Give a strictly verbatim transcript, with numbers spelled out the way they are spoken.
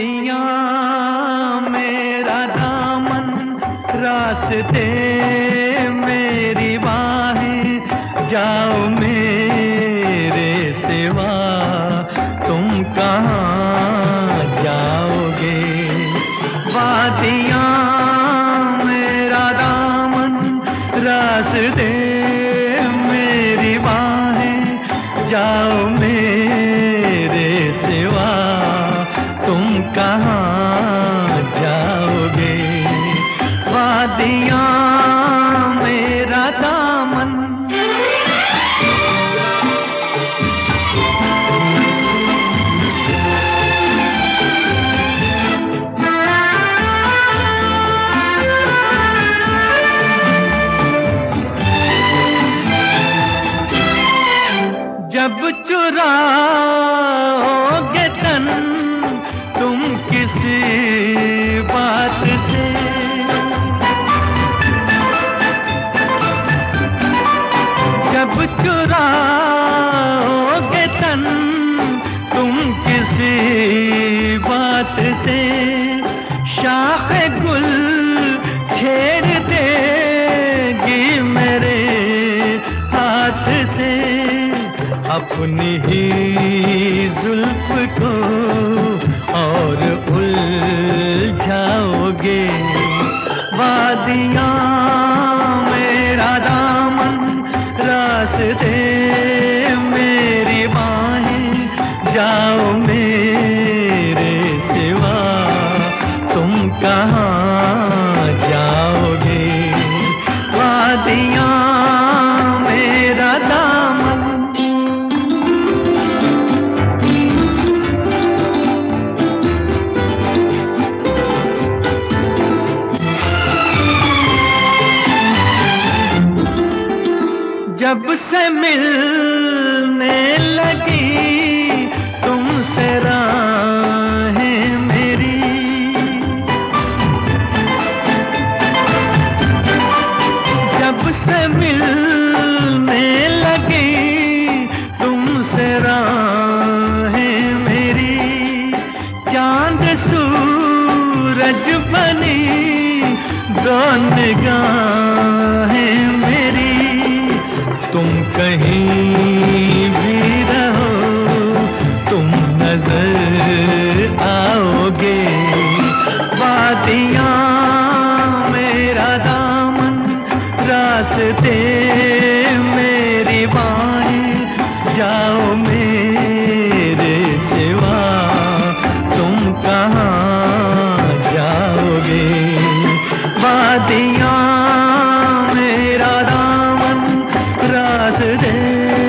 वादियाँ मेरा दामन, रास्ते मेरी बाहें, जाओ मेरे सिवा तुम कहाँ जाओगे। वादियाँ मेरा दामन, रास्ते मेरी बाहें, जाओ मेरे सिवा तुम कहाँ जाओगे। वादियाँ मेरा दामन। जब चुराओगे तन तुम किसी बात से, जब चुराओगे तन तुम किसी बात से, शाख गुल छेड़ देगी मेरे हाथ से। अपनी ही जुल्फ को और उलझाओगे। वादियाँ मेरा दामन, रास्ते मेरी बाहें, जाओ मेरे सिवा तुम कहाँ जाओगे। वादियाँ मेरा दामन। जब से मिलने लगी तुमसे राहें मेरी, जब से मिलने लगी तुमसे राहें मेरी, चांद सूरज बनी दो निगाहें मेरी। तुम कहीं भी रहो तुम नजर आओगे। वादियाँ मेरा दामन, रास्ते मेरी बाहें, जाओ मेरे सिवा तुम कहाँ जाओगे। वादियाँ मेरा दामन, रास्ते